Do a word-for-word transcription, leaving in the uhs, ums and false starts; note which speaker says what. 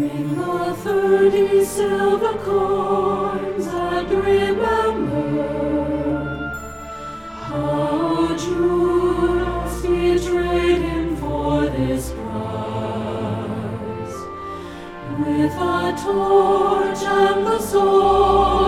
Speaker 1: Bring the thirty silver coins and remember how Judas betrayed him for this prize. With a torch and the sword